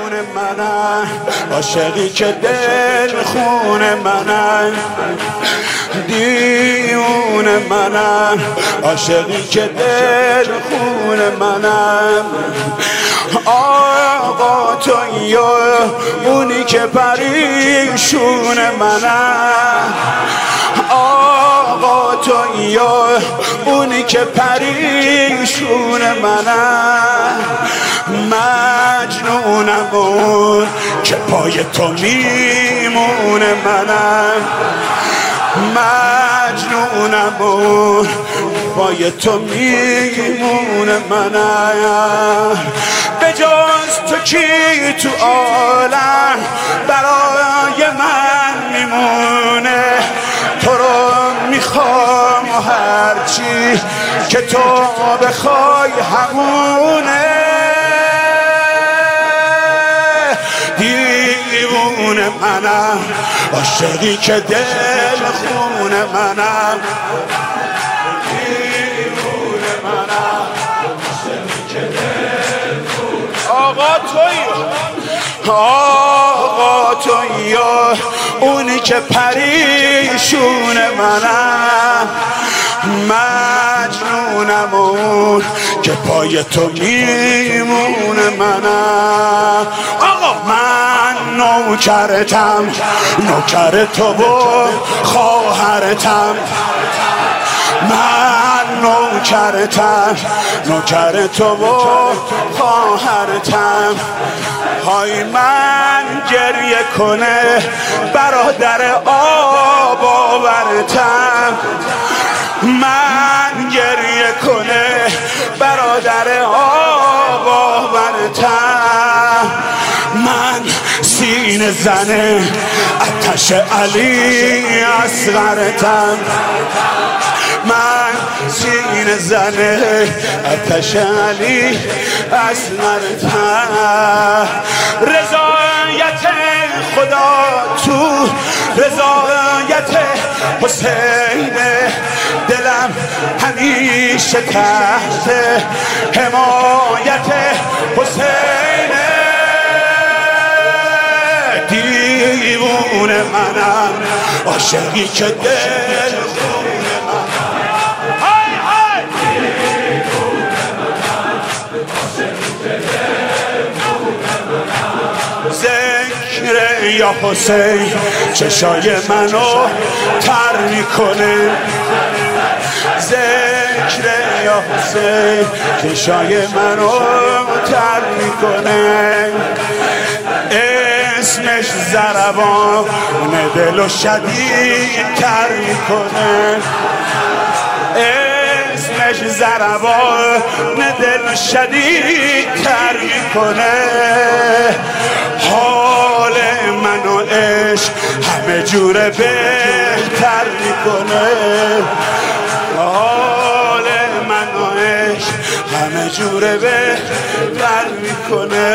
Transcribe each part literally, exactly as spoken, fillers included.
منم، عاشقی که دل خون منم، دیوونه منم، عاشقی که دل خون منم. آقا تو یا اونی که پریشون منم، آقا تو یا اونی که پریشون منم. مجنونم اون که پای تو میمونه منم، مجنونم اون پای تو میمونه منم. به جز تو کی تو عالم برای من میمونه؟ تو رو میخوام و هرچی که تو بخوای همونه. دیوونه منم، عاشقی که دل خون منم، دیوونه منم، عاشقی که دل خون. آقا توی، آقا توی اونی که پریشون منم، مجنونم اون که پای تو میمونه منم. آقا من نوکرتم، نوکر تو و خواهرتم، من نوکرتم، نوکر تو و خواهرتم. های من گریه کنه برادر آب آورتم، من گریه کنه برادر آب آورتم. من سینه زنه آتش علی اصغرتم، من سینه زنه آتش علی اصغرتم. رضایت خدا تو رضایت حسین، دلم همیشه تحت حمایت حسین. دیوونه منم، عاشقی که دل خون منم، های های. دیوونه منم، عاشقی که دل خون منم. ذکر یا حسین چشای منو تر میکنه، ذکر یا حسین چشای منو تر میکنه. اسمش ضربان دل و شدید تر میکنه، اسمش ضربان دل و شدید تر میکنه. حال من و عشق همه جوره بهتر میکنه، حال من و عشق همه جوره بهتر میکنه.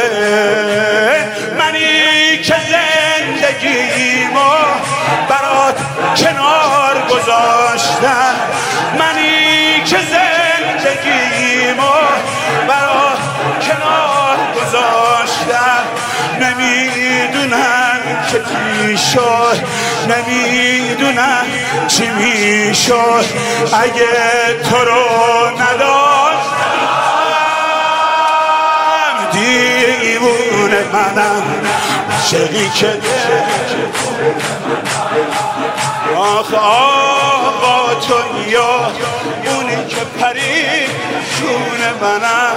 منی که زندگیمو برات کنار گذاشتم، منی که زندگیمو برات کنار گذاشتم. نمیدونم که چی شد، نمیدونم چی میشد اگه تو رو نداشتم. دیوونه منم، عاشقی که آخ آقا تو یا اونی که پریشون منم،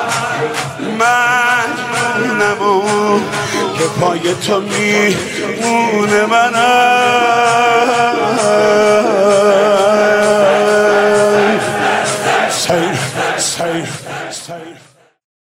مجنونم اون که پای تو میمونه منم.